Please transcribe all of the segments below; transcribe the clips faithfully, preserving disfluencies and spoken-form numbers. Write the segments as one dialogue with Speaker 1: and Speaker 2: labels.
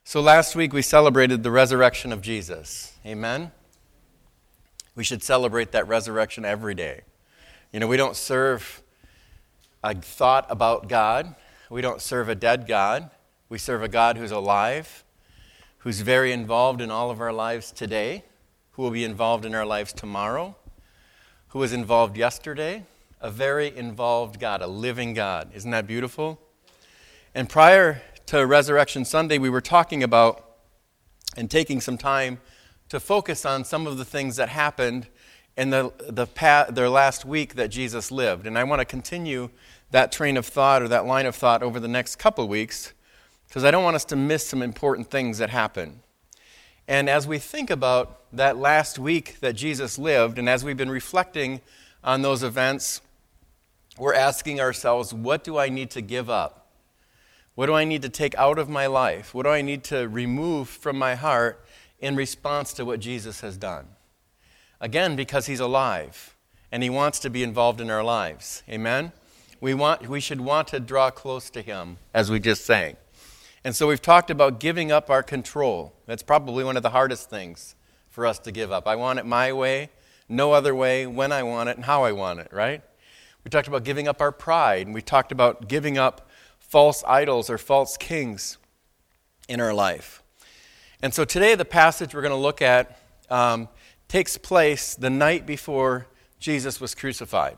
Speaker 1: So last week we celebrated the resurrection of Jesus. Amen? We should celebrate that resurrection every day. You know, we don't serve a thought about God. We don't serve a dead God. We serve a God who's alive, who's very involved in all of our lives today, who will be involved in our lives tomorrow, who was involved yesterday. A very involved God, a living God. Isn't that beautiful? And prior to Resurrection Sunday, we were talking about and taking some time to focus on some of the things that happened in the the pa- their last week that Jesus lived. And I want to continue that train of thought or that line of thought over the next couple of weeks because I don't want us to miss some important things that happened. And as we think about that last week that Jesus lived, and as we've been reflecting on those events, we're asking ourselves, what do I need to give up? What do I need to take out of my life? What do I need to remove from my heart in response to what Jesus has done? Again, because he's alive, and he wants to be involved in our lives. Amen? We want, we should want to draw close to him, as we just sang. And so we've talked about giving up our control. That's probably one of the hardest things for us to give up. I want it my way, no other way, when I want it, and how I want it, right? We talked about giving up our pride, and we talked about giving up false idols or false kings in our life. And so today the passage we're going to look at um, takes place the night before Jesus was crucified.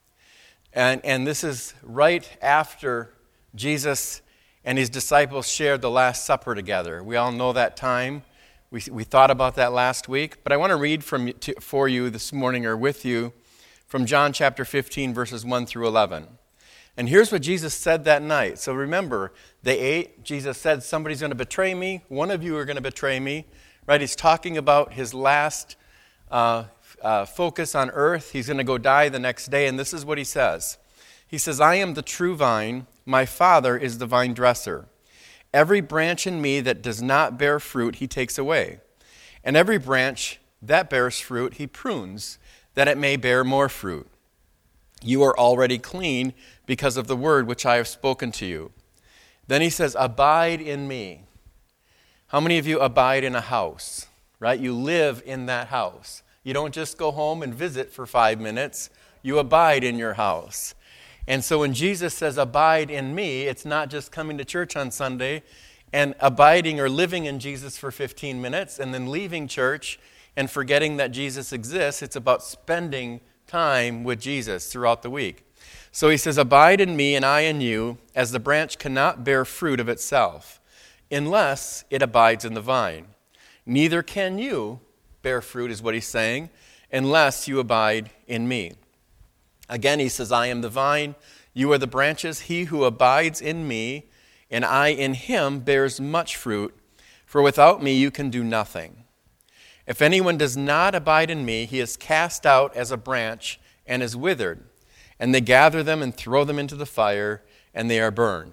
Speaker 1: And, and this is right after Jesus and his disciples shared the Last Supper together. We all know that time. We, we thought about that last week. But I want to read from to, for you this morning or with you from John chapter fifteen, verses one through eleven. And here's what Jesus said that night. So remember, they ate. Jesus said, somebody's going to betray me. One of you are going to betray me. Right? He's talking about his last uh, uh, focus on earth. He's going to go die the next day. And this is what he says. He says, I am the true vine. My Father is the vine dresser. Every branch in me that does not bear fruit, he takes away. And every branch that bears fruit, he prunes, that it may bear more fruit. You are already clean because of the word which I have spoken to you. Then he says, abide in me. How many of you abide in a house, right? You live in that house. You don't just go home and visit for five minutes. You abide in your house. And so when Jesus says, abide in me, it's not just coming to church on Sunday and abiding or living in Jesus for fifteen minutes and then leaving church and forgetting that Jesus exists. It's about spending time with Jesus throughout the week. So he says, abide in me and I in you, as the branch cannot bear fruit of itself, unless it abides in the vine. Neither can you bear fruit, is what he's saying, unless you abide in me. Again, he says, I am the vine, you are the branches. He who abides in me and I in him bears much fruit, for without me you can do nothing. If anyone does not abide in me, he is cast out as a branch and is withered, and they gather them and throw them into the fire, and they are burned.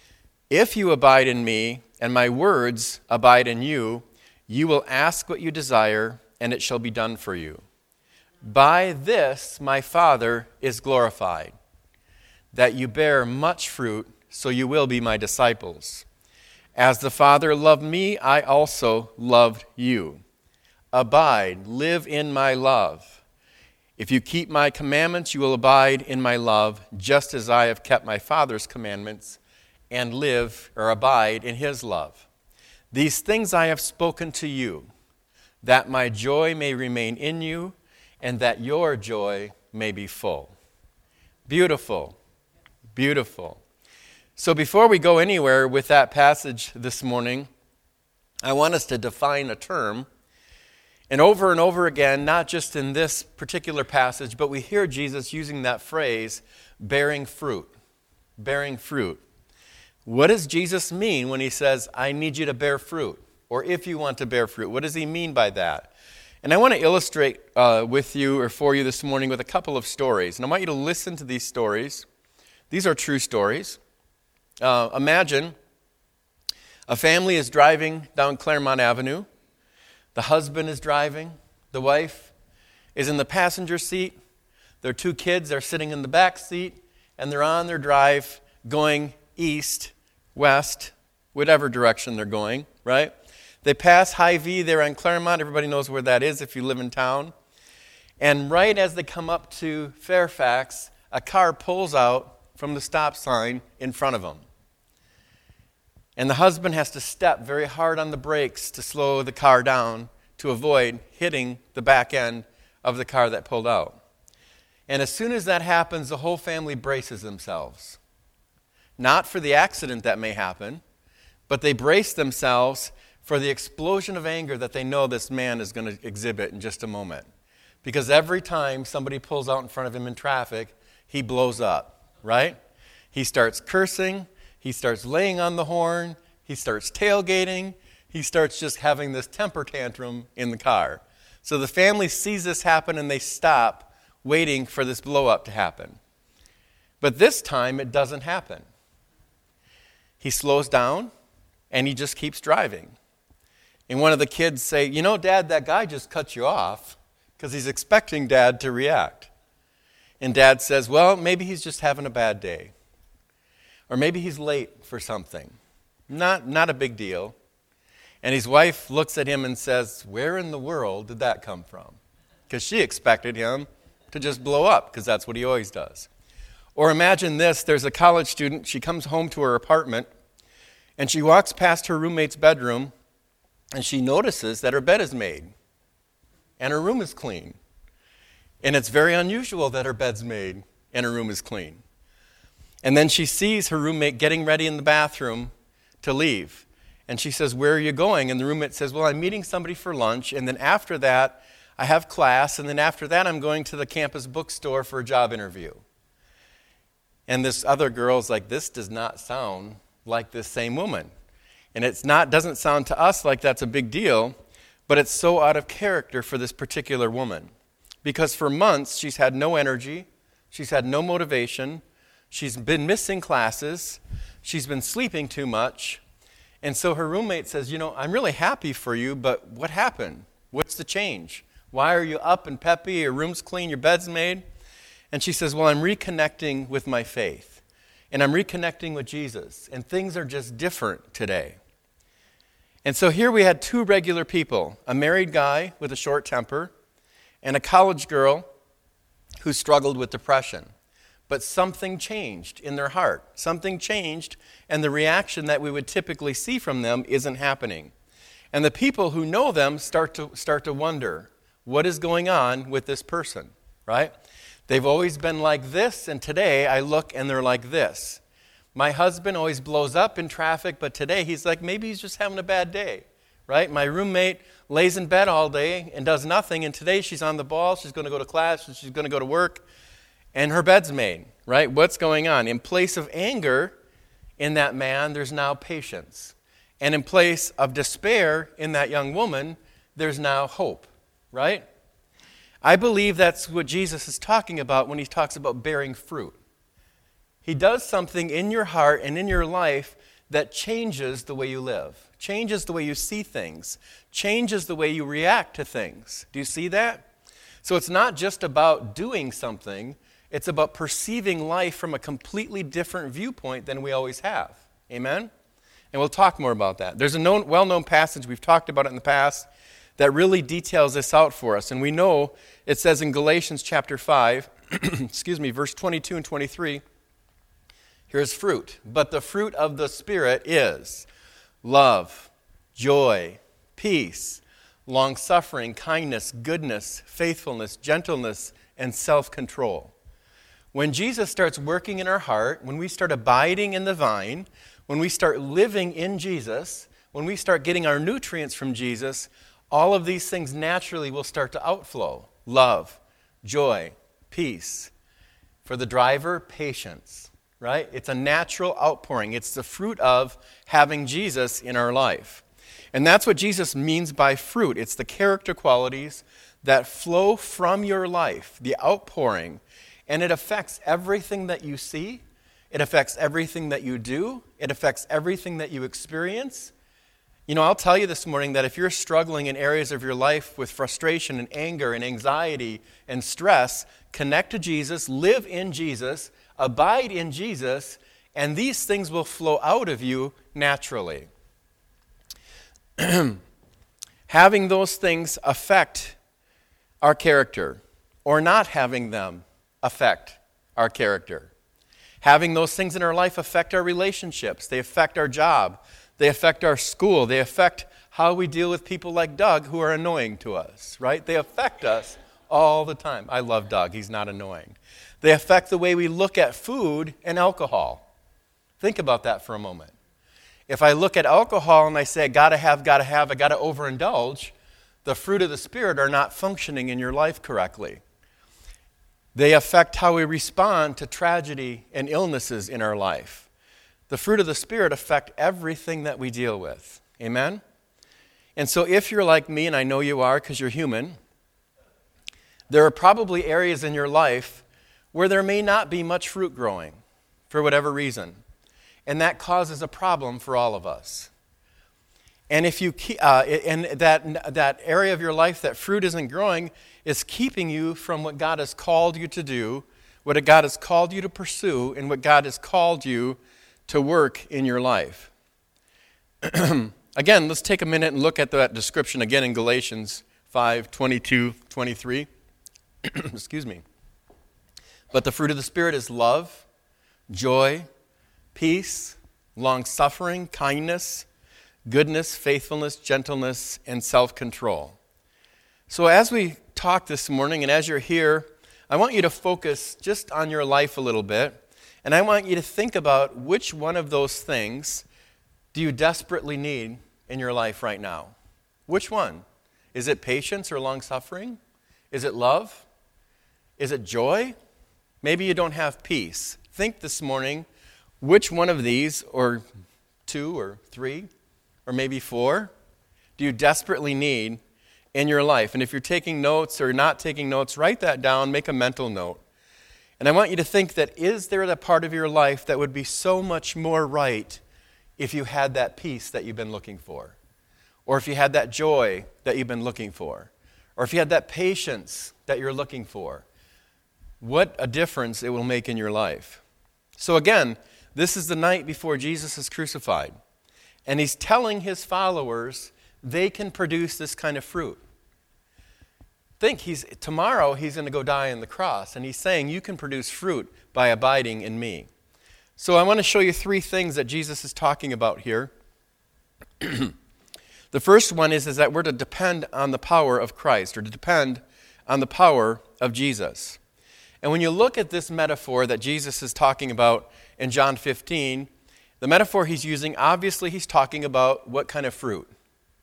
Speaker 1: If you abide in me, and my words abide in you, you will ask what you desire, and it shall be done for you. By this my Father is glorified, that you bear much fruit, so you will be my disciples. As the Father loved me, I also loved you. Abide, live in my love. If you keep my commandments, you will abide in my love, just as I have kept my Father's commandments and live or abide in his love. These things I have spoken to you, that my joy may remain in you and that your joy may be full. Beautiful, beautiful. So before we go anywhere with that passage this morning, I want us to define a term. And over and over again, not just in this particular passage, but we hear Jesus using that phrase, bearing fruit. Bearing fruit. What does Jesus mean when he says, I need you to bear fruit? Or if you want to bear fruit, what does he mean by that? And I want to illustrate uh, with you or for you this morning with a couple of stories. And I want you to listen to these stories. These are true stories. Uh, imagine a family is driving down Claremont Avenue. The husband is driving. The wife is in the passenger seat. Their two kids are sitting in the back seat, and they're on their drive going east, west, whatever direction they're going, right? They pass Hy-Vee there on Claremont. Everybody knows where that is if you live in town. And right as they come up to Fairfax, a car pulls out from the stop sign in front of them. And the husband has to step very hard on the brakes to slow the car down to avoid hitting the back end of the car that pulled out. And as soon as that happens, the whole family braces themselves. Not for the accident that may happen, but they brace themselves for the explosion of anger that they know this man is going to exhibit in just a moment. Because every time somebody pulls out in front of him in traffic, he blows up, right? He starts cursing. He starts laying on the horn. He starts tailgating. He starts just having this temper tantrum in the car. So the family sees this happen and they stop waiting for this blow up to happen. But this time it doesn't happen. He slows down and he just keeps driving. And one of the kids say, you know, Dad, that guy just cut you off because he's expecting Dad to react. And Dad says, well, maybe he's just having a bad day. Or maybe he's late for something. Not, not a big deal. And his wife looks at him and says, where in the world did that come from? Because she expected him to just blow up, because that's what he always does. Or imagine this, there's a college student, she comes home to her apartment, and she walks past her roommate's bedroom, and she notices that her bed is made, and her room is clean. And it's very unusual that her bed's made, and her room is clean. And then she sees her roommate getting ready in the bathroom to leave. And she says, where are you going? And the roommate says, well, I'm meeting somebody for lunch, and then after that, I have class, and then after that, I'm going to the campus bookstore for a job interview. And this other girl's like, this does not sound like this same woman. And it's not doesn't sound to us like that's a big deal, but it's so out of character for this particular woman. Because for months, she's had no energy, she's had no motivation, she's been missing classes, she's been sleeping too much. And so her roommate says, you know, I'm really happy for you, but what happened? What's the change? Why are you up and peppy? Your room's clean, your bed's made? And she says, well, I'm reconnecting with my faith. And I'm reconnecting with Jesus. And things are just different today. And so here we had two regular people, a married guy with a short temper and a college girl who struggled with depression. But something changed in their heart. Something changed, and the reaction that we would typically see from them isn't happening. And the people who know them start to start to wonder, what is going on with this person, right? They've always been like this, and today I look and they're like this. My husband always blows up in traffic, but today he's like, maybe he's just having a bad day, right? My roommate lays in bed all day and does nothing, and today she's on the ball, she's going to go to class, and she's going to go to work, and her bed's made, right? What's going on? In place of anger in that man, there's now patience. And in place of despair in that young woman, there's now hope, right? I believe that's what Jesus is talking about when he talks about bearing fruit. He does something in your heart and in your life that changes the way you live, changes the way you see things, changes the way you react to things. Do you see that? So it's not just about doing something, it's about perceiving life from a completely different viewpoint than we always have. Amen? And we'll talk more about that. There's a known, well-known passage, we've talked about it in the past, that really details this out for us. And we know it says in Galatians chapter five, excuse me, verse twenty-two and twenty-three, here's fruit. But the fruit of the Spirit is love, joy, peace, long-suffering, kindness, goodness, faithfulness, gentleness, and self-control. When Jesus starts working in our heart, when we start abiding in the vine, when we start living in Jesus, when we start getting our nutrients from Jesus, all of these things naturally will start to outflow. Love, joy, peace. For the driver, patience, right? It's a natural outpouring. It's the fruit of having Jesus in our life. And that's what Jesus means by fruit. It's the character qualities that flow from your life, the outpouring, and it affects everything that you see. It affects everything that you do. It affects everything that you experience. You know, I'll tell you this morning that if you're struggling in areas of your life with frustration and anger and anxiety and stress, connect to Jesus, live in Jesus, abide in Jesus, And these things will flow out of you naturally. Having those things affect our character, or not having them affect our character. Having those things in our life affect our relationships. They affect our job. They affect our school. They affect how we deal with people like Doug who are annoying to us, right? They affect us all the time. I love Doug. He's not annoying. They affect the way we look at food and alcohol. Think about that for a moment. If I look at alcohol and I say, gotta have, gotta have, I gotta overindulge, the fruit of the Spirit are not functioning in your life correctly. They affect how we respond to tragedy and illnesses in our life. The fruit of the Spirit affect everything that we deal with. Amen? And so if you're like me, and I know you are because you're human, there are probably areas in your life where there may not be much fruit growing for whatever reason. And that causes a problem for all of us. And if you uh, and that that area of your life that fruit isn't growing is keeping you from what God has called you to do, what God has called you to pursue, and what God has called you to work in your life. Again, let's take a minute and look at that description again in Galatians five, twenty-two, twenty-three. Excuse me. But the fruit of the Spirit is love, joy, peace, long-suffering, kindness, goodness, faithfulness, gentleness, and self-control. So as we talk this morning and as you're here, I want you to focus just on your life a little bit, and I want you to think about which one of those things do you desperately need in your life right now? Which one? Is it patience or long-suffering? Is it love? Is it joy? Maybe you don't have peace. Think this morning, which one of these, or two or three, or maybe four, do you desperately need in your life? And if you're taking notes or not taking notes, write that down, make a mental note. And I want you to think that, is there a part of your life that would be so much more right if you had that peace that you've been looking for? Or if you had that joy that you've been looking for? Or if you had that patience that you're looking for? What a difference it will make in your life. So again, this is the night before Jesus is crucified. And he's telling his followers they can produce this kind of fruit. Think, he's tomorrow he's going to go die on the cross. And he's saying you can produce fruit by abiding in me. So I want to show you three things that Jesus is talking about here. The first one is, is that we're to depend on the power of Christ, or to depend on the power of Jesus. And when you look at this metaphor that Jesus is talking about in John fifteen, the metaphor he's using, obviously he's talking about what kind of fruit?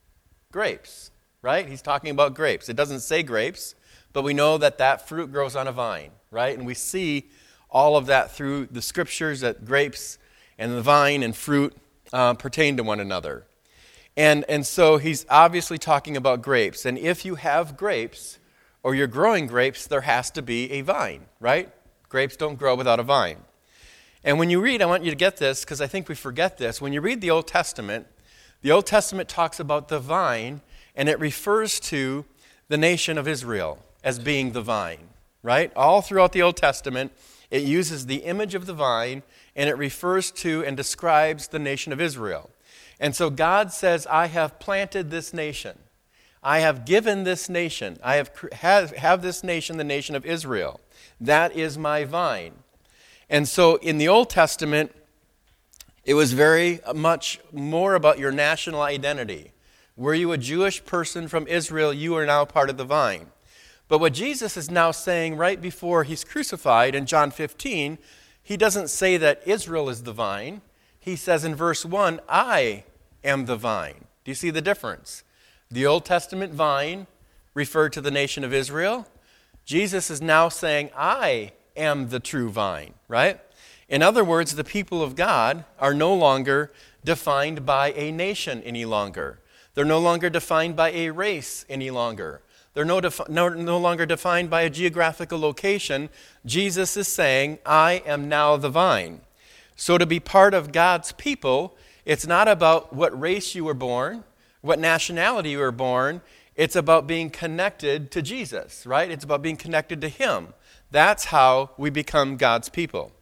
Speaker 1: Grapes, right? He's talking about grapes. It doesn't say grapes, but we know that that fruit grows on a vine, right? And we see all of that through the scriptures, that grapes and the vine and fruit uh, pertain to one another. And, and so he's obviously talking about grapes. And if you have grapes, or you're growing grapes, there has to be a vine, right? Grapes don't grow without a vine. And when you read, I want you to get this, because I think we forget this. When you read the Old Testament, the Old Testament talks about the vine, and it refers to the nation of Israel as being the vine, right? All throughout the Old Testament, it uses the image of the vine, and it refers to and describes the nation of Israel. And so God says, I have planted this nation. I have given this nation. I have have, have this nation, the nation of Israel. That is my vine. And so in the Old Testament, it was very much more about your national identity. Were you a Jewish person from Israel, you are now part of the vine. But what Jesus is now saying right before he's crucified in John fifteen, he doesn't say that Israel is the vine. He says in verse one, I am the vine. Do you see the difference? The Old Testament vine referred to the nation of Israel. Jesus is now saying, I am the true vine, right? In other words, the people of God are no longer defined by a nation any longer. They're no longer defined by a race any longer. They're no, defi- no, no longer defined by a geographical location. Jesus is saying, I am now the vine. So to be part of God's people, it's not about what race you were born, what nationality you were born. It's about being connected to Jesus, right? It's about being connected to him. That's how we become God's people.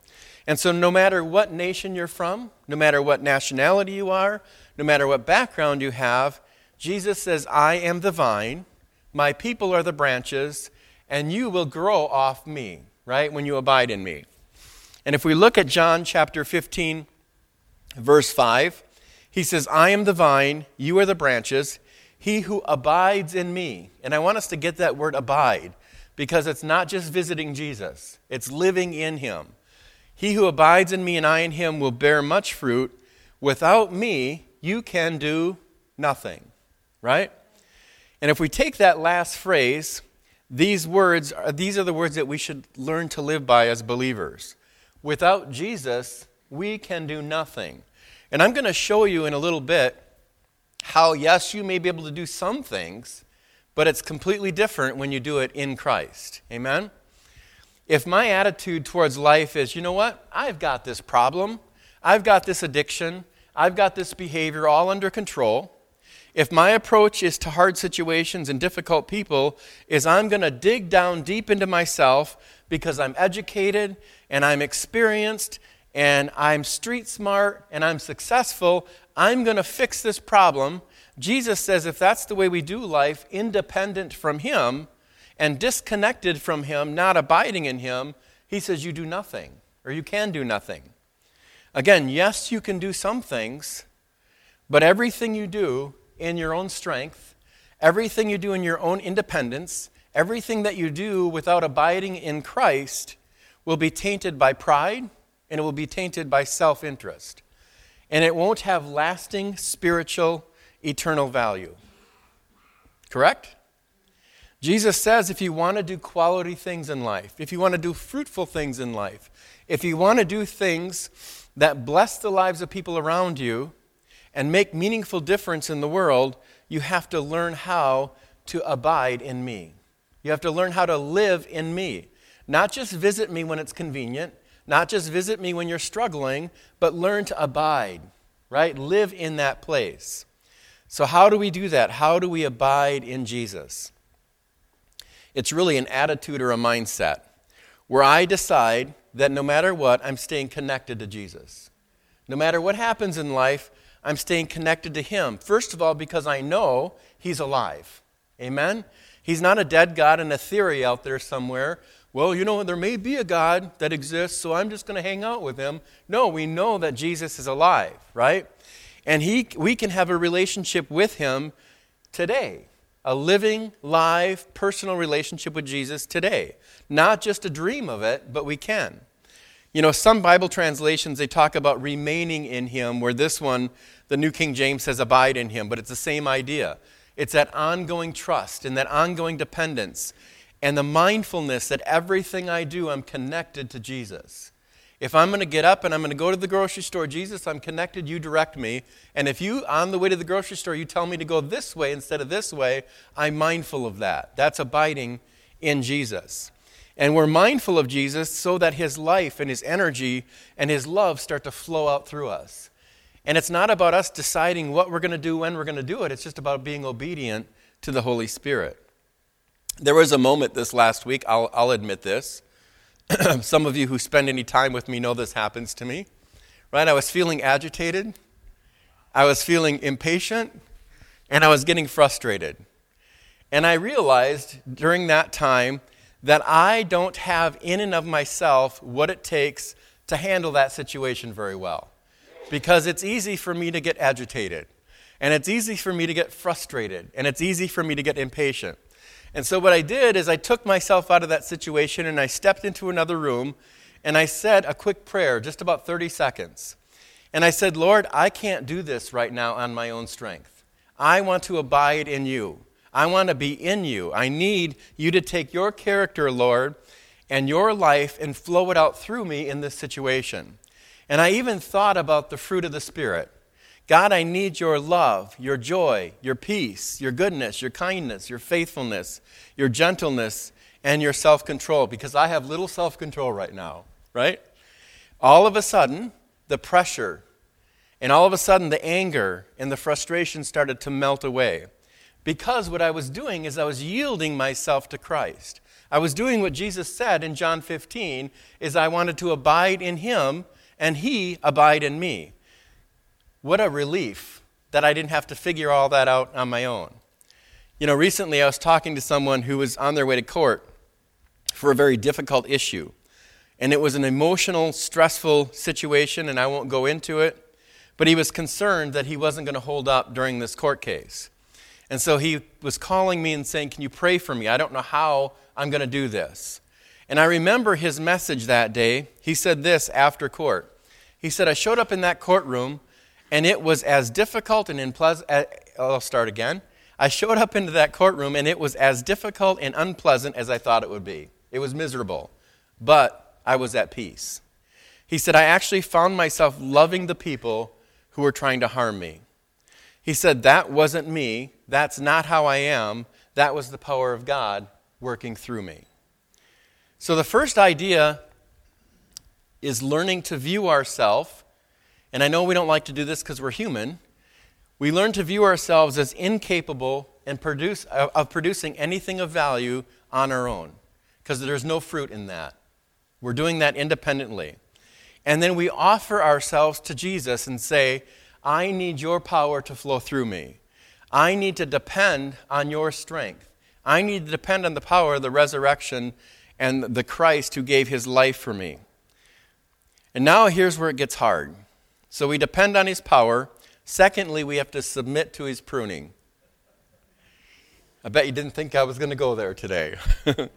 Speaker 1: And so no matter what nation you're from, no matter what nationality you are, no matter what background you have, Jesus says, I am the vine, my people are the branches, and you will grow off me, right, when you abide in me. And if we look at John chapter fifteen, verse five, he says, I am the vine, you are the branches, he who abides in me. And I want us to get that word abide, because it's not just visiting Jesus, it's living in him. He who abides in me and I in him will bear much fruit. Without me, you can do nothing, right? And if we take that last phrase, these words, these are the words that we should learn to live by as believers. Without Jesus, we can do nothing. And I'm going to show you in a little bit how, yes, you may be able to do some things, but it's completely different when you do it in Christ. Amen? If my attitude towards life is, you know what, I've got this problem, I've got this addiction, I've got this behavior all under control. If my approach is to hard situations and difficult people is I'm going to dig down deep into myself because I'm educated and I'm experienced and I'm street smart and I'm successful, I'm going to fix this problem. Jesus says if that's the way we do life, independent from him and disconnected from him, not abiding in him, he says you do nothing or you can do nothing. Again, yes, you can do some things, but everything you do in your own strength, everything you do in your own independence, everything that you do without abiding in Christ will be tainted by pride and it will be tainted by self-interest. And it won't have lasting spiritual, eternal value. Correct? Jesus says if you want to do quality things in life, if you want to do fruitful things in life, if you want to do things that bless the lives of people around you and make meaningful difference in the world, you have to learn how to abide in me. You have to learn how to live in me. Not just visit me when it's convenient, not just visit me when you're struggling, but learn to abide, right? Live in that place. So how do we do that? How do we abide in Jesus? It's really an attitude or a mindset where I decide that no matter what, I'm staying connected to Jesus. No matter what happens in life, I'm staying connected to him. First of all, because I know he's alive. Amen? He's not a dead God in a theory out there somewhere. Well, you know, there may be a God that exists, so I'm just going to hang out with him. No, we know that Jesus is alive, right? And he, we can have a relationship with him today. A living, live, personal relationship with Jesus today. Not just a dream of it, but we can. You know, some Bible translations, they talk about remaining in him, where this one, the New King James says abide in him, but it's the same idea. It's that ongoing trust and that ongoing dependence and the mindfulness that everything I do, I'm connected to Jesus. If I'm going to get up and I'm going to go to the grocery store, Jesus, I'm connected, you direct me. And if you, on the way to the grocery store, you tell me to go this way instead of this way, I'm mindful of that. That's abiding in Jesus. And we're mindful of Jesus so that his life and his energy and his love start to flow out through us. And it's not about us deciding what we're going to do, when we're going to do it. It's just about being obedient to the Holy Spirit. There was a moment this last week, I'll, I'll admit this. Some of you who spend any time with me know this happens to me. Right? I was feeling agitated. I was feeling impatient. And I was getting frustrated. And I realized during that time that I don't have in and of myself what it takes to handle that situation very well. Because it's easy for me to get agitated. And it's easy for me to get frustrated. And it's easy for me to get impatient. And so what I did is I took myself out of that situation and I stepped into another room and I said a quick prayer, just about thirty seconds. And I said, Lord, I can't do this right now on my own strength. I want to abide in you. I want to be in you. I need you to take your character, Lord, and your life and flow it out through me in this situation. And I even thought about the fruit of the Spirit. God, I need your love, your joy, your peace, your goodness, your kindness, your faithfulness, your gentleness, and your self-control, because I have little self-control right now, right? All of a sudden, the pressure and all of a sudden the anger and the frustration started to melt away, because what I was doing is I was yielding myself to Christ. I was doing what Jesus said in John fifteen, is I wanted to abide in him and he abide in me. What a relief that I didn't have to figure all that out on my own. You know, recently I was talking to someone who was on their way to court for a very difficult issue. And it was an emotional, stressful situation, and I won't go into it. But he was concerned that he wasn't going to hold up during this court case. And so he was calling me and saying, can you pray for me? I don't know how I'm going to do this. And I remember his message that day. He said this after court. He said, I showed up in that courtroom, and it was as difficult and unpleasant. I'll start again. I showed up into that courtroom, and it was as difficult and unpleasant as I thought it would be. It was miserable, but I was at peace. He said, I actually found myself loving the people who were trying to harm me. He said, that wasn't me. That's not how I am. That was the power of God working through me. So the first idea is learning to view ourselves, and I know we don't like to do this because we're human. We learn to view ourselves as incapable and produce, of producing anything of value on our own, because there's no fruit in that. We're doing that independently. And then we offer ourselves to Jesus and say, I need your power to flow through me. I need to depend on your strength. I need to depend on the power of the resurrection and the Christ who gave his life for me. And now here's where it gets hard. So we depend on his power. Secondly, we have to submit to his pruning. I bet you didn't think I was going to go there today. If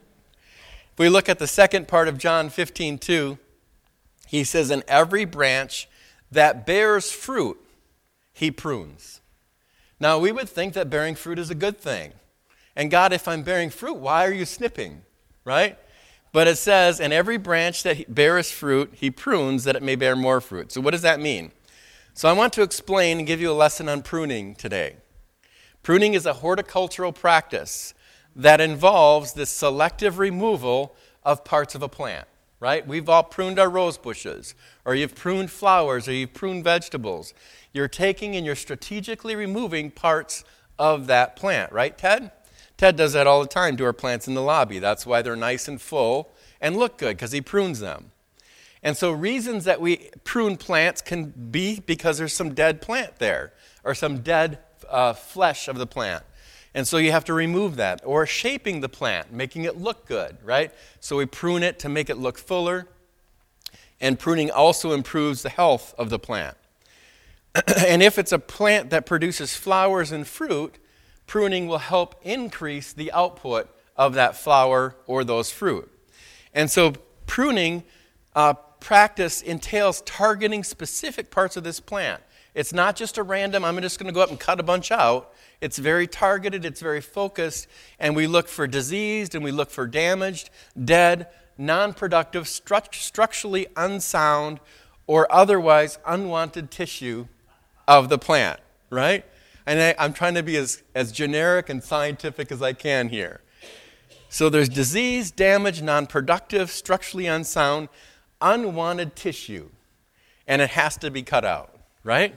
Speaker 1: we look at the second part of John fifteen two, he says, in every branch that bears fruit, he prunes. Now, we would think that bearing fruit is a good thing. And God, if I'm bearing fruit, why are you snipping? Right? But it says, in every branch that bears fruit, he prunes that it may bear more fruit. So what does that mean? So I want to explain and give you a lesson on pruning today. Pruning is a horticultural practice that involves the selective removal of parts of a plant. Right? We've all pruned our rose bushes, or you've pruned flowers, or you've pruned vegetables. You're taking and you're strategically removing parts of that plant, right, Ted? Ted does that all the time to our plants in the lobby. That's why they're nice and full and look good, because he prunes them. And so reasons that we prune plants can be because there's some dead plant there, or some dead uh, flesh of the plant. And so you have to remove that. Or shaping the plant, making it look good, right? So we prune it to make it look fuller. And pruning also improves the health of the plant. And if it's a plant that produces flowers and fruit, pruning will help increase the output of that flower or those fruit. And so pruning uh, practice entails targeting specific parts of this plant. It's not just a random, I'm just going to go up and cut a bunch out. It's very targeted, it's very focused, and we look for diseased, and we look for damaged, dead, non-productive, stru- structurally unsound, or otherwise unwanted tissue of the plant, right? And I, I'm trying to be as, as generic and scientific as I can here. So there's disease, damaged, non-productive, structurally unsound, unwanted tissue, and it has to be cut out, right?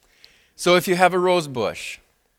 Speaker 1: So if you have a rose bush,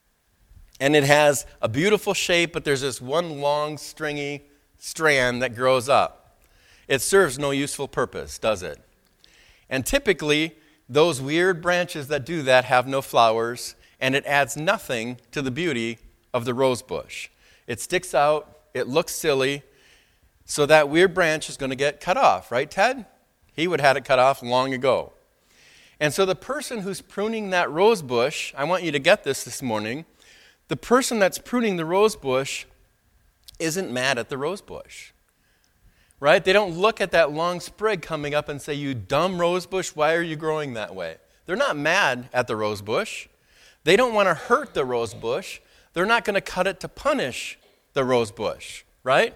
Speaker 1: and it has a beautiful shape, but there's this one long, stringy strand that grows up. It serves no useful purpose, does it? And typically, those weird branches that do that have no flowers, and it adds nothing to the beauty of the rose bush. It sticks out, it looks silly, so that weird branch is going to get cut off, right, Ted? He would have had it cut off long ago. And so the person who's pruning that rose bush, I want you to get this this morning, the person that's pruning the rose bush isn't mad at the rose bush, right? They don't look at that long sprig coming up and say, you dumb rose bush, why are you growing that way? They're not mad at the rose bush. They don't want to hurt the rose bush. They're not going to cut it to punish the rose bush, right?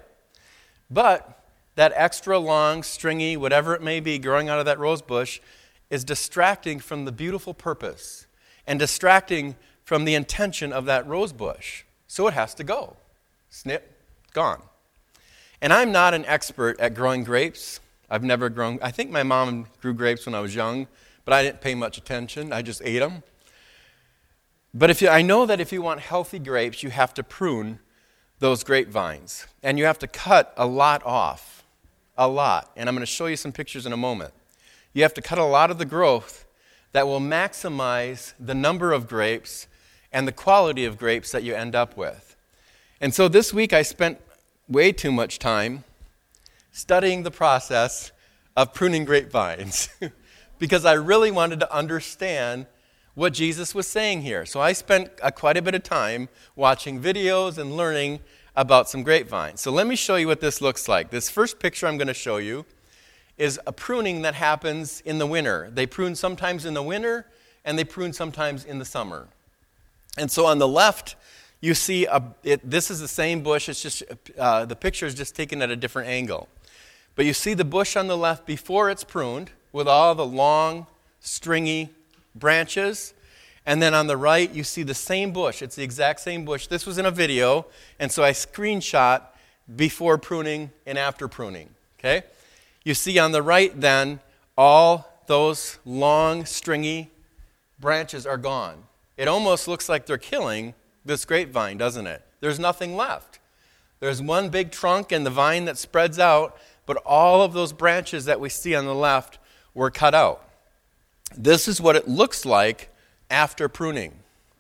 Speaker 1: But that extra long, stringy, whatever it may be growing out of that rose bush is distracting from the beautiful purpose and distracting from the intention of that rose bush. So it has to go. Snip, gone. And I'm not an expert at growing grapes. I've never grown, I think my mom grew grapes when I was young, but I didn't pay much attention. I just ate them. But if you, I know that if you want healthy grapes, you have to prune those grapevines. And you have to cut a lot off, a lot. And I'm going to show you some pictures in a moment. You have to cut a lot of the growth that will maximize the number of grapes and the quality of grapes that you end up with. And so this week I spent way too much time studying the process of pruning grapevines because I really wanted to understand what Jesus was saying here. So I spent a, quite a bit of time watching videos and learning about some grapevines. So let me show you what this looks like. This first picture I'm going to show you is a pruning that happens in the winter. They prune sometimes in the winter, and they prune sometimes in the summer. And so on the left, you see, a, it, this is the same bush. It's just uh, the picture is just taken at a different angle. But you see the bush on the left before it's pruned with all the long, stringy branches. And then on the right, you see the same bush. It's the exact same bush. This was in a video, and so I screenshot before pruning and after pruning. Okay? You see on the right then, all those long, stringy branches are gone. It almost looks like they're killing this grapevine, doesn't it? There's nothing left. There's one big trunk and the vine that spreads out, but all of those branches that we see on the left were cut out. This is what it looks like after pruning.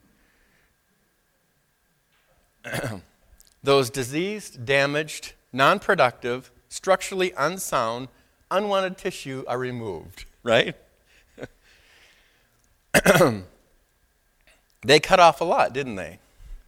Speaker 1: Those diseased, damaged, non-productive, structurally unsound, unwanted tissue are removed, right? They cut off a lot, didn't they?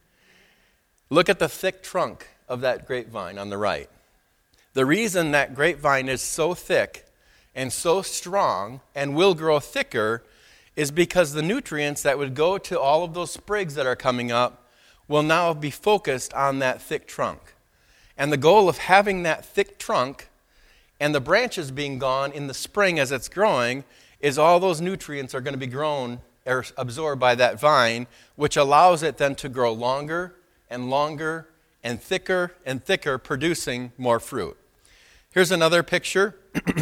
Speaker 1: Look at the thick trunk of that grapevine on the right. The reason that grapevine is so thick and so strong and will grow thicker is because the nutrients that would go to all of those sprigs that are coming up will now be focused on that thick trunk. And the goal of having that thick trunk and the branches being gone in the spring as it's growing is all those nutrients are going to be grown or absorbed by that vine, which allows it then to grow longer and longer and thicker and thicker, producing more fruit. Here's another picture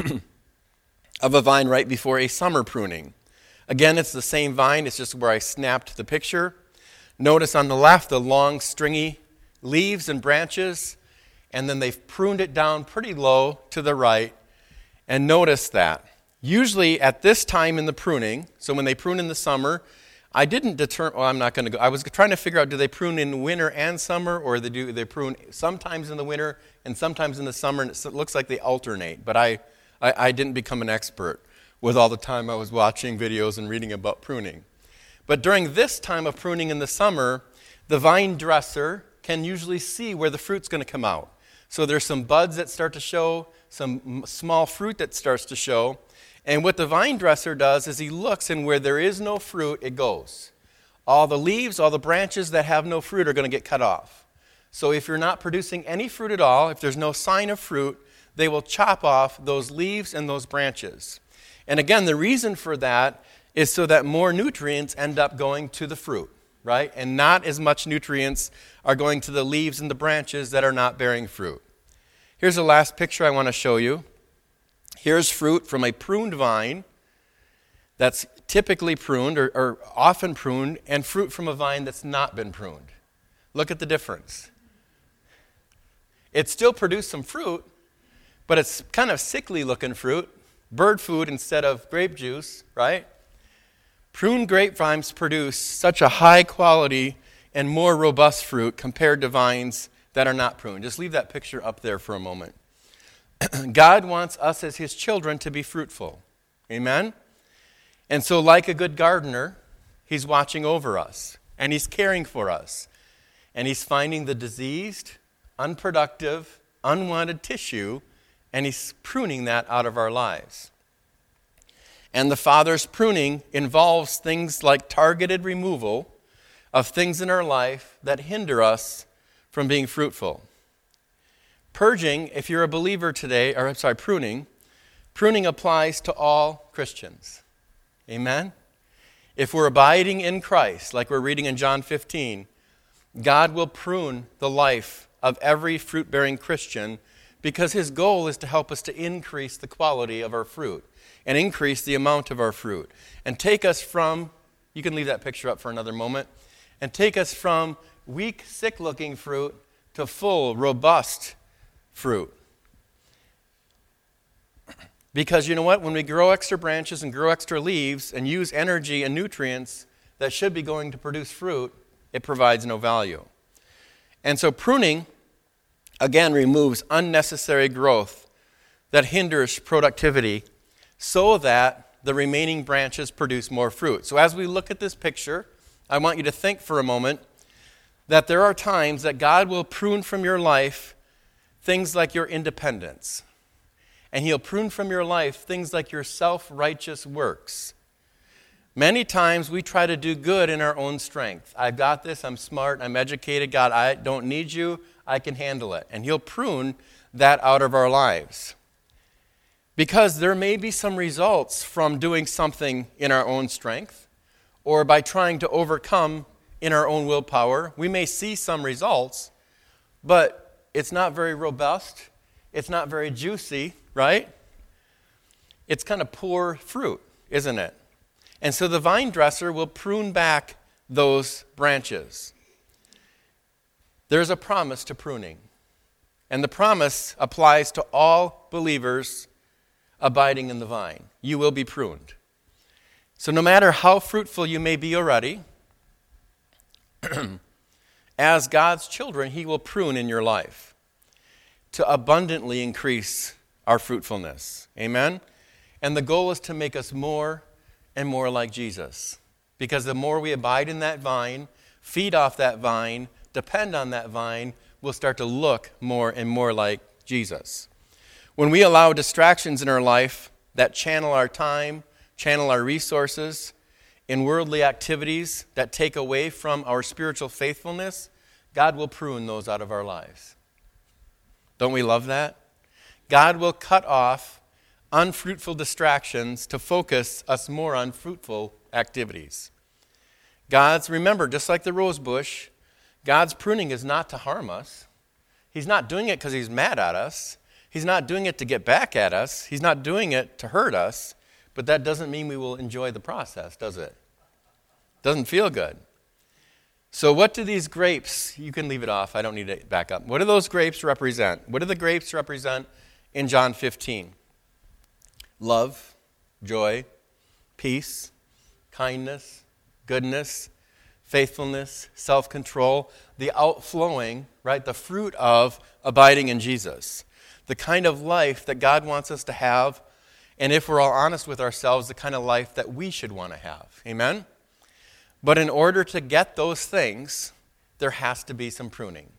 Speaker 1: of a vine right before a summer pruning. Again, it's the same vine, it's just where I snapped the picture. Notice on the left the long stringy leaves and branches, and then they've pruned it down pretty low to the right. And notice that. Usually at this time in the pruning, so when they prune in the summer, I didn't determine, well, I'm not going to go, I was trying to figure out, do they prune in winter and summer, or they do they prune sometimes in the winter and sometimes in the summer, and it looks like they alternate. But I, I, I didn't become an expert with all the time I was watching videos and reading about pruning. But during this time of pruning in the summer, the vine dresser can usually see where the fruit's going to come out. So there's some buds that start to show, some small fruit that starts to show. And what the vine dresser does is he looks, and where there is no fruit, it goes. All the leaves, all the branches that have no fruit are going to get cut off. So if you're not producing any fruit at all, if there's no sign of fruit, they will chop off those leaves and those branches. And again, the reason for that is so that more nutrients end up going to the fruit, right? And not as much nutrients are going to the leaves and the branches that are not bearing fruit. Here's the last picture I want to show you. Here's fruit from a pruned vine that's typically pruned or, or often pruned, and fruit from a vine that's not been pruned. Look at the difference. It still produced some fruit, but it's kind of sickly looking fruit, bird food instead of grape juice, right? Pruned grapevines produce such a high quality and more robust fruit compared to vines that are not pruned. Just leave that picture up there for a moment. God wants us as his children to be fruitful. Amen? And so like a good gardener, he's watching over us, and he's caring for us, and he's finding the diseased, unproductive, unwanted tissue, and he's pruning that out of our lives. And the Father's pruning involves things like targeted removal of things in our life that hinder us from being fruitful. Purging, if you're a believer today, or I'm sorry, pruning, pruning applies to all Christians. Amen? If we're abiding in Christ, like we're reading in John fifteen, God will prune the life of every fruit-bearing Christian because his goal is to help us to increase the quality of our fruit and increase the amount of our fruit and take us from, you can leave that picture up for another moment, and take us from weak, sick-looking fruit to full, robust fruit. Because you know what? When we grow extra branches and grow extra leaves and use energy and nutrients that should be going to produce fruit, it provides no value. And so pruning, again, removes unnecessary growth that hinders productivity so that the remaining branches produce more fruit. So as we look at this picture, I want you to think for a moment that there are times that God will prune from your life things like your independence. And he'll prune from your life things like your self-righteous works. Many times we try to do good in our own strength. I've got this, I'm smart, I'm educated, God, I don't need you, I can handle it. And he'll prune that out of our lives. Because there may be some results from doing something in our own strength or by trying to overcome in our own willpower. We may see some results, but it's not very robust. It's not very juicy, right? It's kind of poor fruit, isn't it? And so the vine dresser will prune back those branches. There's a promise to pruning. And the promise applies to all believers abiding in the vine. You will be pruned. So no matter how fruitful you may be already, as God's children, he will prune in your life to abundantly increase our fruitfulness. Amen? And the goal is to make us more and more like Jesus. Because the more we abide in that vine, feed off that vine, depend on that vine, we'll start to look more and more like Jesus. When we allow distractions in our life that channel our time, channel our resources in worldly activities that take away from our spiritual faithfulness, God will prune those out of our lives. Don't we love that? God will cut off unfruitful distractions to focus us more on fruitful activities. God's, remember, just like the rose bush, God's pruning is not to harm us. He's not doing it because he's mad at us. He's not doing it to get back at us. He's not doing it to hurt us. But that doesn't mean we will enjoy the process, does it? Doesn't feel good. So what do these grapes, you can leave it off, I don't need to back up. What do those grapes represent? What do the grapes represent in John fifteen? Love, joy, peace, kindness, goodness, faithfulness, self-control, the outflowing, right, the fruit of abiding in Jesus. The kind of life that God wants us to have, and if we're all honest with ourselves, the kind of life that we should want to have. Amen? But in order to get those things, there has to be some pruning.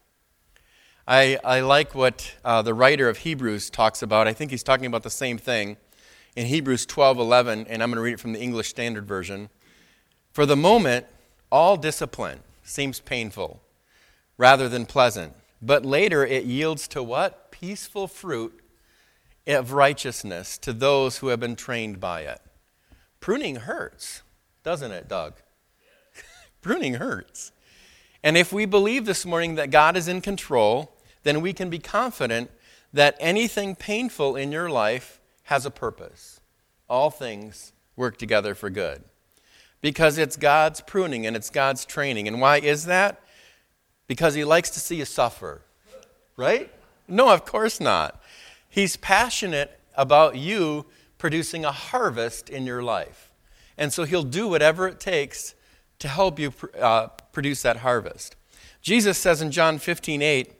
Speaker 1: I, I like what uh, the writer of Hebrews talks about. I think he's talking about the same thing in Hebrews twelve eleven, and I'm going to read it from the English Standard Version. For the moment, all discipline seems painful rather than pleasant, but later it yields to what? Peaceful fruit of righteousness to those who have been trained by it. Pruning hurts, doesn't it, Doug? Pruning hurts. And if we believe this morning that God is in control, then we can be confident that anything painful in your life has a purpose. All things work together for good. Because it's God's pruning and it's God's training. And why is that? Because he likes to see you suffer. Right? No, of course not. He's passionate about you producing a harvest in your life. And so he'll do whatever it takes to help you uh, produce that harvest. Jesus says in John fifteen eight,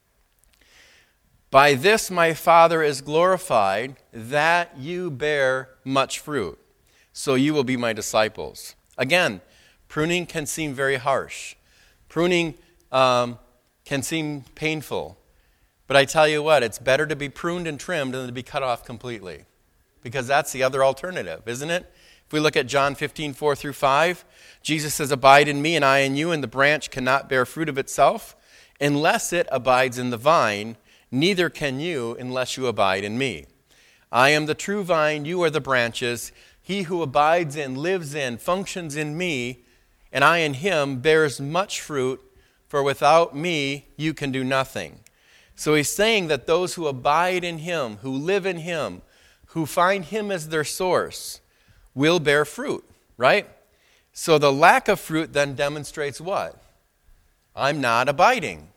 Speaker 1: by this my Father is glorified, that you bear much fruit, so you will be my disciples. Again, pruning can seem very harsh. Pruning um, can seem painful. But I tell you what, it's better to be pruned and trimmed than to be cut off completely. Because that's the other alternative, isn't it? If we look at John fifteen four through five, Jesus says, abide in me and I in you, and the branch cannot bear fruit of itself unless it abides in the vine. Neither can you unless you abide in me. I am the true vine, you are the branches. He who abides in, lives in, functions in me, and I in him bears much fruit, for without me you can do nothing. So he's saying that those who abide in him, who live in him, who find him as their source, will bear fruit, right? So the lack of fruit then demonstrates what? I'm not abiding.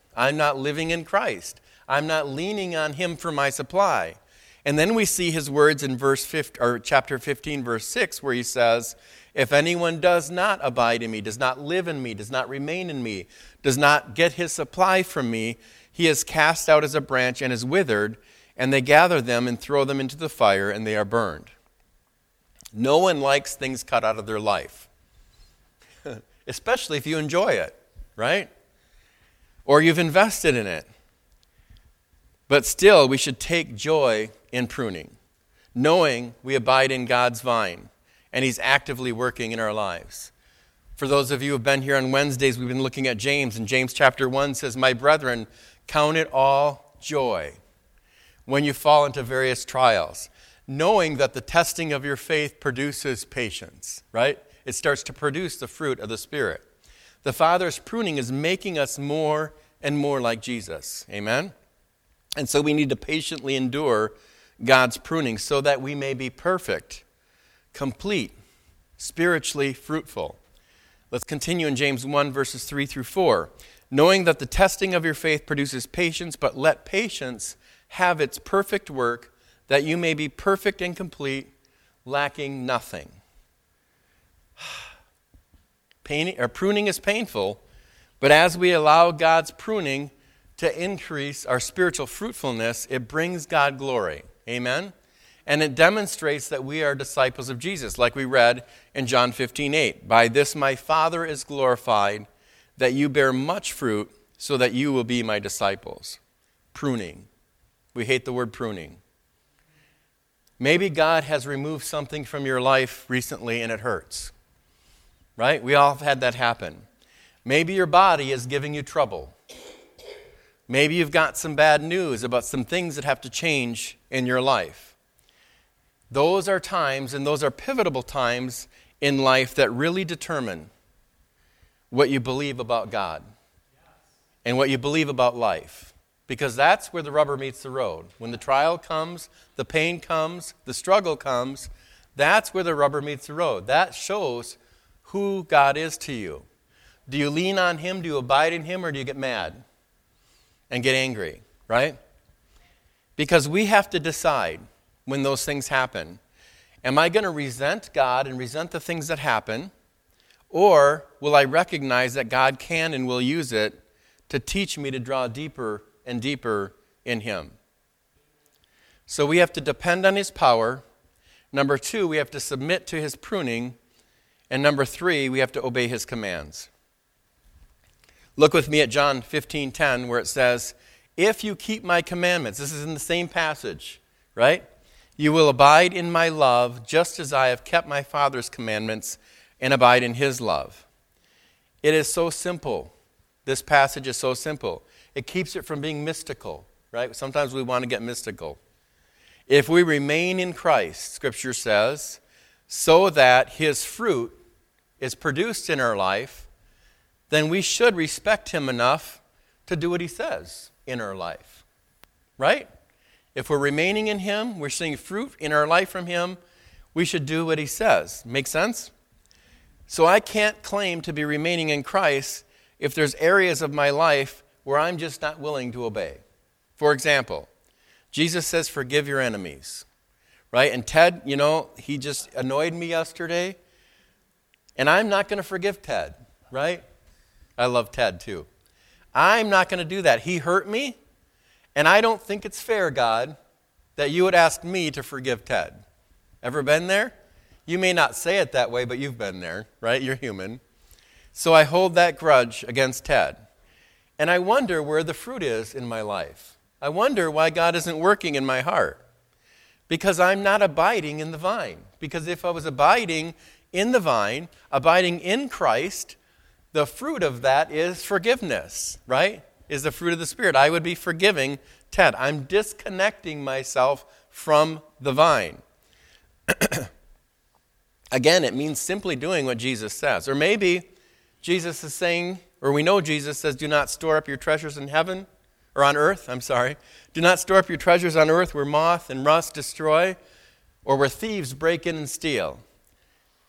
Speaker 1: I'm not living in Christ. I'm not leaning on him for my supply. And then we see his words in verse fifteen, or chapter fifteen, verse six, where he says, if anyone does not abide in me, does not live in me, does not remain in me, does not get his supply from me, he is cast out as a branch and is withered, and they gather them and throw them into the fire, and they are burned. No one likes things cut out of their life, especially if you enjoy it, right? Or you've invested in it. But still, we should take joy in pruning, knowing we abide in God's vine, and he's actively working in our lives. For those of you who have been here on Wednesdays, we've been looking at James, and James chapter one says, my brethren, count it all joy when you fall into various trials, knowing that the testing of your faith produces patience, right? It starts to produce the fruit of the Spirit. The Father's pruning is making us more and more like Jesus. Amen? And so we need to patiently endure God's pruning so that we may be perfect, complete, spiritually fruitful. Let's continue in James one, verses three through four. Knowing that the testing of your faith produces patience, but let patience have its perfect work, that you may be perfect and complete, lacking nothing. Pain, or pruning is painful, but as we allow God's pruning to increase our spiritual fruitfulness, it brings God glory. Amen? And it demonstrates that we are disciples of Jesus, like we read in John fifteen eight. By this my Father is glorified, that you bear much fruit, so that you will be my disciples. Pruning. We hate the word pruning. Maybe God has removed something from your life recently and it hurts. Right? We all have had that happen. Maybe your body is giving you trouble. Maybe you've got some bad news about some things that have to change in your life. Those are times, and those are pivotal times in life that really determine what you believe about God and what you believe about life. Because that's where the rubber meets the road. When the trial comes, the pain comes, the struggle comes, that's where the rubber meets the road. That shows who God is to you. Do you lean on him? Do you abide in him? Or do you get mad and get angry, right? Because we have to decide when those things happen. Am I going to resent God and resent the things that happen? Or will I recognize that God can and will use it to teach me to draw deeper and deeper in him? So we have to depend on his power. Number two, we have to submit to his pruning. And number three, we have to obey his commands. Look with me at John fifteen ten, where it says, if you keep my commandments, this is in the same passage, right? You will abide in my love, just as I have kept my Father's commandments and abide in his love. It is so simple. This passage is so simple. It keeps it from being mystical, right? Sometimes we want to get mystical. If we remain in Christ, Scripture says, so that his fruit is produced in our life, then we should respect him enough to do what he says in our life, right? If we're remaining in him, we're seeing fruit in our life from him, we should do what he says. Make sense? So I can't claim to be remaining in Christ if there's areas of my life where I'm just not willing to obey. For example, Jesus says, forgive your enemies, right? And Ted, you know, he just annoyed me yesterday, and I'm not going to forgive Ted, right? I love Ted too. I'm not going to do that. He hurt me, and I don't think it's fair, God, that you would ask me to forgive Ted. Ever been there? You may not say it that way, but you've been there, right? You're human. So I hold that grudge against Ted. And I wonder where the fruit is in my life. I wonder why God isn't working in my heart. Because I'm not abiding in the vine. Because if I was abiding in the vine, abiding in Christ, the fruit of that is forgiveness, right? Is the fruit of the Spirit. I would be forgiving Ted. I'm disconnecting myself from the vine. Again, it means simply doing what Jesus says. Or maybe Jesus is saying, or we know Jesus says, do not store up your treasures in heaven, or on earth, I'm sorry. Do not store up your treasures on earth where moth and rust destroy, or where thieves break in and steal.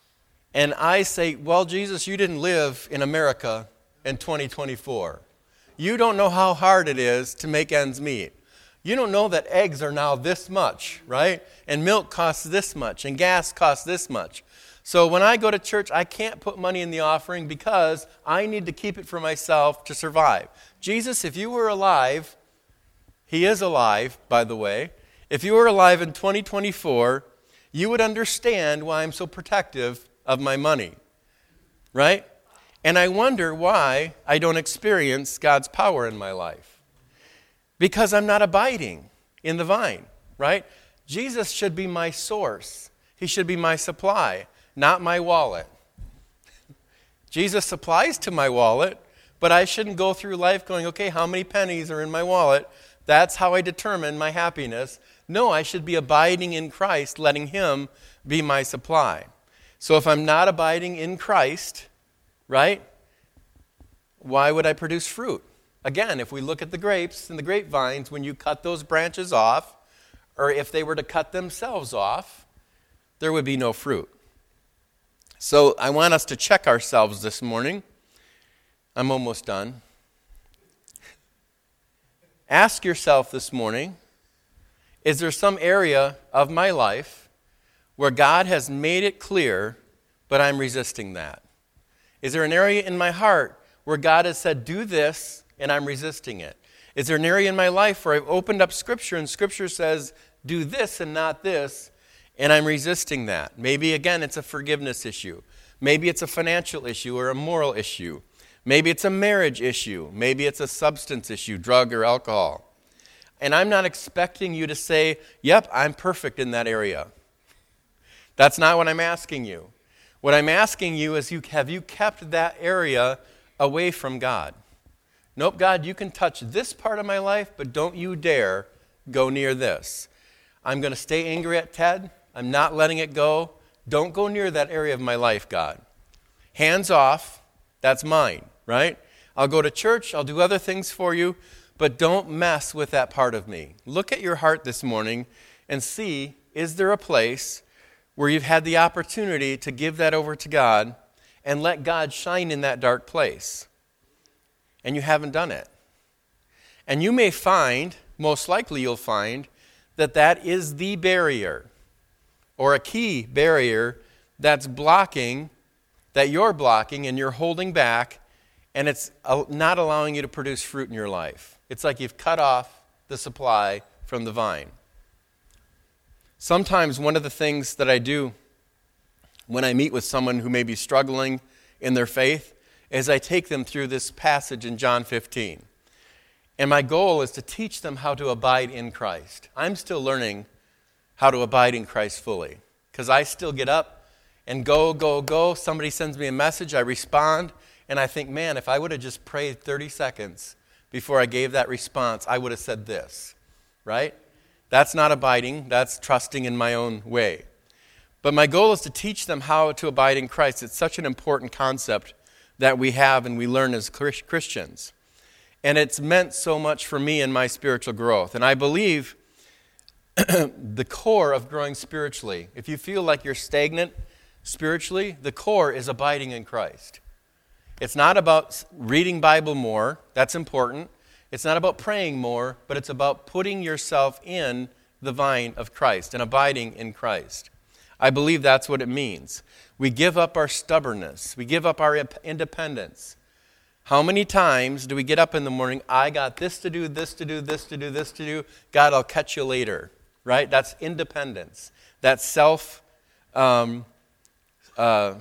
Speaker 1: And I say, well, Jesus, you didn't live in America in twenty twenty-four. You don't know how hard it is to make ends meet. You don't know that eggs are now this much, right? And milk costs this much, and gas costs this much. So when I go to church, I can't put money in the offering because I need to keep it for myself to survive. Jesus, if you were alive, he is alive, by the way. If you were alive in twenty twenty-four, you would understand why I'm so protective of my money, right? And I wonder why I don't experience God's power in my life. Because I'm not abiding in the vine, right? Jesus should be my source. He should be my supply, not my wallet. Jesus supplies to my wallet, but I shouldn't go through life going, okay, how many pennies are in my wallet? That's how I determine my happiness. No, I should be abiding in Christ, letting him be my supply. So if I'm not abiding in Christ, right, why would I produce fruit? Again, if we look at the grapes and the grapevines, when you cut those branches off, or if they were to cut themselves off, there would be no fruit. So I want us to check ourselves this morning. I'm almost done. Ask yourself this morning, is there some area of my life where God has made it clear, but I'm resisting that? Is there an area in my heart where God has said, do this, and I'm resisting it? Is there an area in my life where I've opened up Scripture, and Scripture says, do this and not this, and I'm resisting that? Maybe, again, it's a forgiveness issue. Maybe it's a financial issue or a moral issue. Maybe it's a marriage issue. Maybe it's a substance issue, drug or alcohol. And I'm not expecting you to say, yep, I'm perfect in that area. That's not what I'm asking you. What I'm asking you is, you, have you kept that area away from God? Nope, God, you can touch this part of my life, but don't you dare go near this. I'm going to stay angry at Ted. I'm not letting it go. Don't go near that area of my life, God. Hands off, that's mine, right? I'll go to church, I'll do other things for you, but don't mess with that part of me. Look at your heart this morning and see, is there a place where you've had the opportunity to give that over to God and let God shine in that dark place, and you haven't done it? And you may find, most likely you'll find, that that is the barrier or a key barrier that's blocking, that you're blocking and you're holding back, and it's not allowing you to produce fruit in your life. It's like you've cut off the supply from the vine. Sometimes one of the things that I do when I meet with someone who may be struggling in their faith is I take them through this passage in John fifteen. And my goal is to teach them how to abide in Christ. I'm still learning how to abide in Christ fully, because I still get up and go, go, go. Somebody sends me a message, I respond, and I think, man, if I would have just prayed thirty seconds before I gave that response, I would have said this, right? That's not abiding. That's trusting in my own way. But my goal is to teach them how to abide in Christ. It's such an important concept that we have and we learn as Christians. And it's meant so much for me in my spiritual growth. And I believe the core of growing spiritually, if you feel like you're stagnant spiritually, the core is abiding in Christ. It's not about reading Bible more. That's important. It's not about praying more, but it's about putting yourself in the vine of Christ and abiding in Christ. I believe that's what it means. We give up our stubbornness. We give up our independence. How many times do we get up in the morning, I got this to do, this to do, this to do, this to do. God, I'll catch you later, right? That's independence. That's self, um, uh,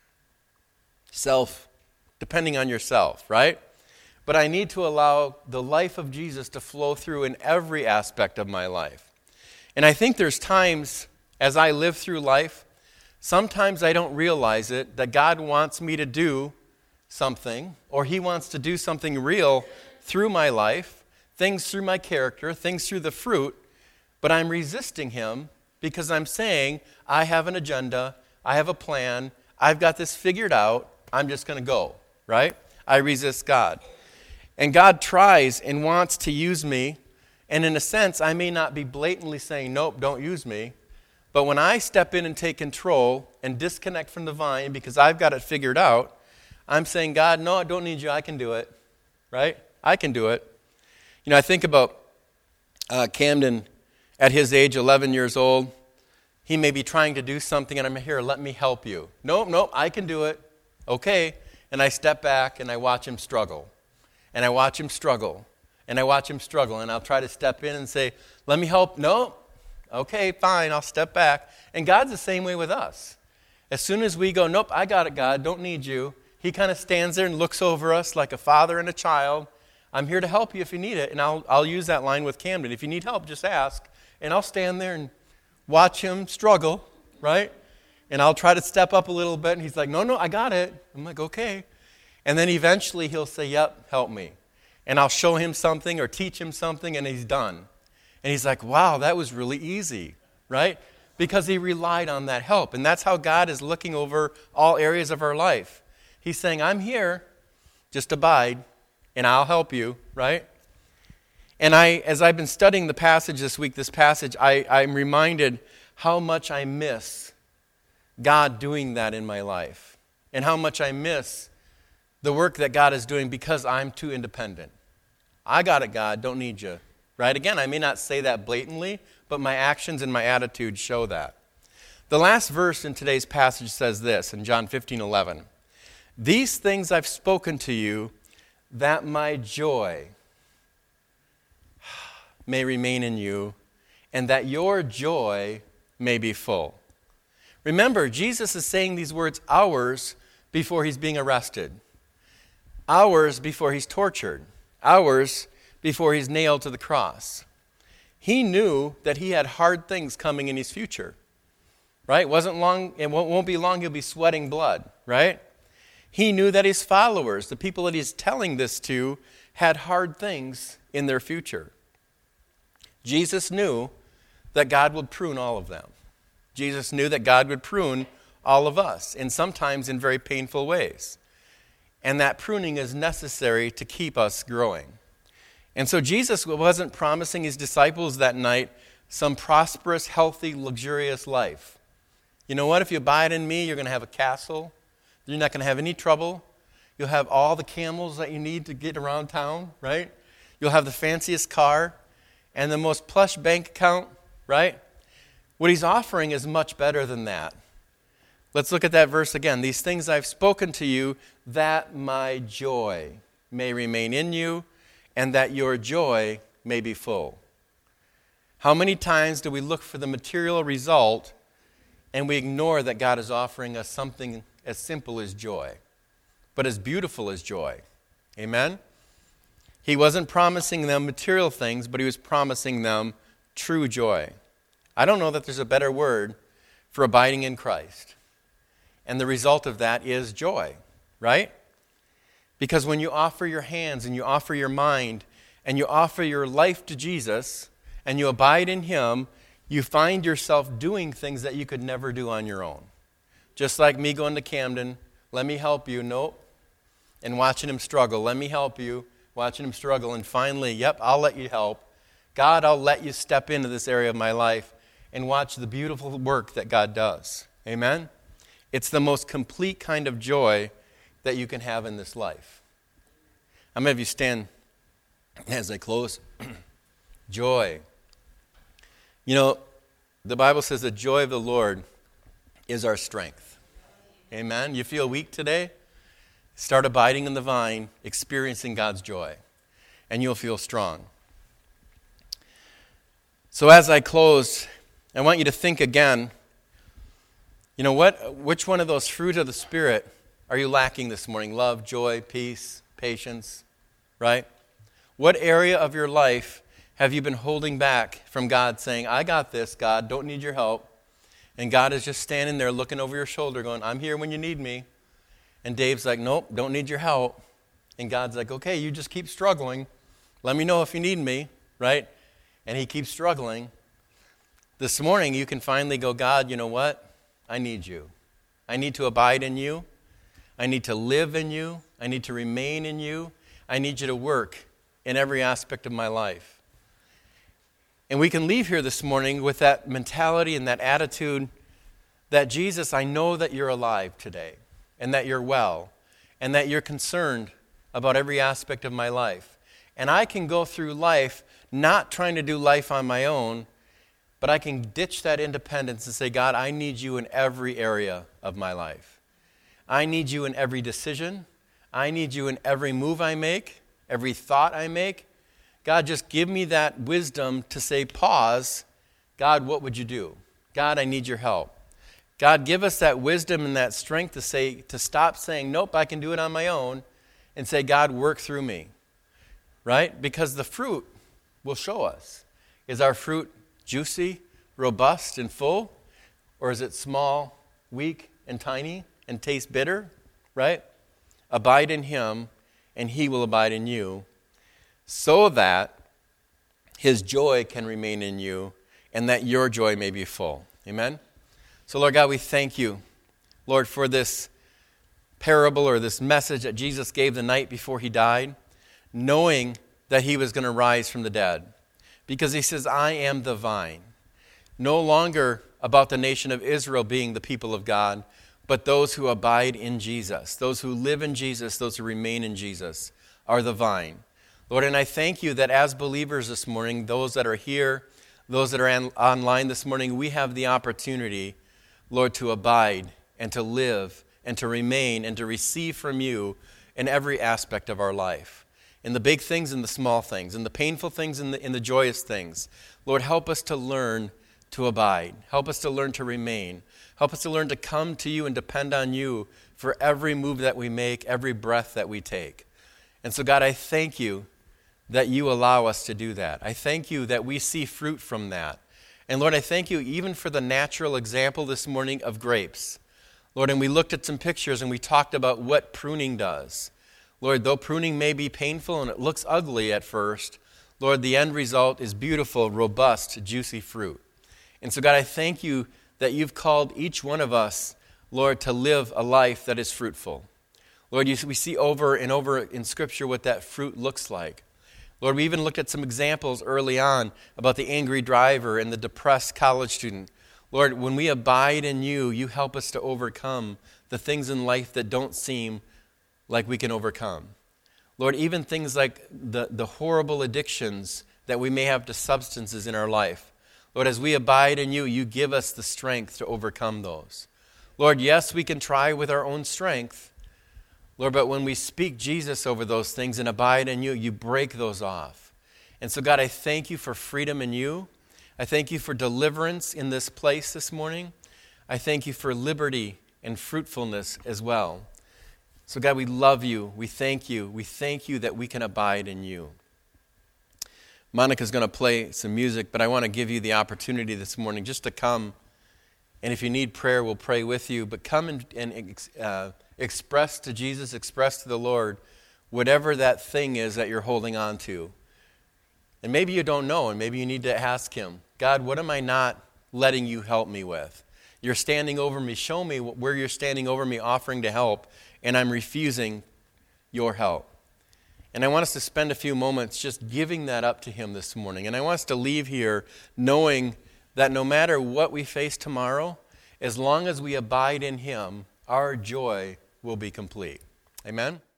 Speaker 1: self, depending on yourself, right? But I need to allow the life of Jesus to flow through in every aspect of my life. And I think there's times as I live through life, sometimes I don't realize it, that God wants me to do something, or he wants to do something real through my life, things through my character, things through the fruit, but I'm resisting him because I'm saying, I have an agenda, I have a plan, I've got this figured out, I'm just going to go, right? I resist God. And God tries and wants to use me, and in a sense, I may not be blatantly saying, nope, don't use me, but when I step in and take control and disconnect from the vine because I've got it figured out, I'm saying, God, no, I don't need you, I can do it, right? I can do it. You know, I think about uh, Camden at his age, eleven years old. He may be trying to do something, and I'm here, let me help you. Nope, nope, I can do it. Okay. And I step back, and I watch him struggle. And I watch him struggle. And I watch him struggle. And I'll try to step in and say, let me help. No. Okay, fine, I'll step back. And God's the same way with us. As soon as we go, nope, I got it, God, don't need you. He kind of stands there and looks over us like a father and a child. I'm here to help you if you need it. And I'll, I'll use that line with Camden. If you need help, just ask. And I'll stand there and watch him struggle, right? And I'll try to step up a little bit, and he's like, no, no, I got it. I'm like, okay. And then eventually he'll say, yep, help me. And I'll show him something or teach him something, and he's done. And he's like, wow, that was really easy, right? Because he relied on that help. And that's how God is looking over all areas of our life. He's saying, I'm here, just abide, and I'll help you, right? And I, as I've been studying the passage this week, this passage, I, I'm reminded how much I miss God doing that in my life, and how much I miss the work that God is doing because I'm too independent. I got it, God, don't need you. Right? Again, I may not say that blatantly, but my actions and my attitude show that. The last verse in today's passage says this, in John fifteen eleven. These things I've spoken to you, that my joy may remain in you, and that your joy may be full. Remember, Jesus is saying these words hours before he's being arrested, hours before he's tortured, hours before he's nailed to the cross. He knew that he had hard things coming in his future, right? It wasn't long, it won't, won't be long, he'll be sweating blood, right? He knew that his followers, the people that he's telling this to, had hard things in their future. Jesus knew that God would prune all of them. Jesus knew that God would prune all of us, and sometimes in very painful ways. And that pruning is necessary to keep us growing. And so Jesus wasn't promising his disciples that night some prosperous, healthy, luxurious life. You know what? If you abide in me, you're going to have a castle. You're not going to have any trouble. You'll have all the camels that you need to get around town, right? You'll have the fanciest car and the most plush bank account, right? What he's offering is much better than that. Let's look at that verse again. These things I've spoken to you, that my joy may remain in you, and that your joy may be full. How many times do we look for the material result and we ignore that God is offering us something as simple as joy, but as beautiful as joy? Amen? He wasn't promising them material things, but he was promising them true joy. I don't know that there's a better word for abiding in Christ. And the result of that is joy, right? Because when you offer your hands and you offer your mind and you offer your life to Jesus and you abide in him, you find yourself doing things that you could never do on your own. Just like me going to Camden, let me help you, nope. And watching him struggle, let me help you, watching him struggle. And finally, yep, I'll let you help. God, I'll let you step into this area of my life and watch the beautiful work that God does. Amen? It's the most complete kind of joy that you can have in this life. I'm going to have you stand as I close. Joy. You know, the Bible says the joy of the Lord is our strength. Amen? You feel weak today? Start abiding in the vine, experiencing God's joy, and you'll feel strong. So as I close, I want you to think again, you know what? Which one of those fruit of the Spirit are you lacking this morning? Love, joy, peace, patience, right? What area of your life have you been holding back from God saying, I got this, God, don't need your help. And God is just standing there looking over your shoulder going, I'm here when you need me. And Dave's like, nope, don't need your help. And God's like, okay, you just keep struggling. Let me know if you need me, right? And he keeps struggling. This morning you can finally go, God, you know what? I need you. I need to abide in you. I need to live in you. I need to remain in you. I need you to work in every aspect of my life. And we can leave here this morning with that mentality and that attitude that, Jesus, I know that you're alive today and that you're well and that you're concerned about every aspect of my life. And I can go through life not trying to do life on my own, but I can ditch that independence and say, God, I need you in every area of my life. I need you in every decision. I need you in every move I make, every thought I make. God, just give me that wisdom to say, pause. God, what would you do? God, I need your help. God, give us that wisdom and that strength to say, to stop saying, nope, I can do it on my own, and say, God, work through me. Right? Because the fruit will show us. Is our fruit juicy, robust, and full? Or is it small, weak, and tiny, and taste bitter? Right? Abide in him, and he will abide in you, so that his joy can remain in you, and that your joy may be full. Amen? So, Lord God, we thank you, Lord, for this parable or this message that Jesus gave the night before he died, knowing that he was going to rise from the dead. Because he says, I am the vine. No longer about the nation of Israel being the people of God, but those who abide in Jesus, those who live in Jesus, those who remain in Jesus are the vine. Lord, and I thank you that as believers this morning, those that are here, those that are on, online this morning, we have the opportunity, Lord, to abide and to live and to remain and to receive from you in every aspect of our life. In the big things and the small things, in the painful things and the, in the joyous things. Lord, help us to learn to abide. Help us to learn to remain. Help us to learn to come to you and depend on you for every move that we make, every breath that we take. And so, God, I thank you that you allow us to do that. I thank you that we see fruit from that. And Lord, I thank you even for the natural example this morning of grapes. Lord, and we looked at some pictures and we talked about what pruning does. Lord, though pruning may be painful and it looks ugly at first, Lord, the end result is beautiful, robust, juicy fruit. And so, God, I thank you that you've called each one of us, Lord, to live a life that is fruitful. Lord, you, we see over and over in Scripture what that fruit looks like. Lord, we even looked at some examples early on about the angry driver and the depressed college student. Lord, when we abide in you, you help us to overcome the things in life that don't seem like we can overcome. Lord, even things like the, the horrible addictions that we may have to substances in our life. Lord, as we abide in you, you give us the strength to overcome those. Lord, yes, we can try with our own strength. Lord, but when we speak Jesus over those things and abide in you, you break those off. And so, God, I thank you for freedom in you. I thank you for deliverance in this place this morning. I thank you for liberty and fruitfulness as well. So, God, we love you. We thank you. We thank you that we can abide in you. Monica's going to play some music, but I want to give you the opportunity this morning just to come. And if you need prayer, we'll pray with you. But come and, and uh, express to Jesus, express to the Lord whatever that thing is that you're holding on to. And maybe you don't know, and maybe you need to ask him, God, what am I not letting you help me with? You're standing over me. Show me where you're standing over me offering to help, and I'm refusing your help. And I want us to spend a few moments just giving that up to him this morning. And I want us to leave here knowing that no matter what we face tomorrow, as long as we abide in him, our joy will be complete. Amen?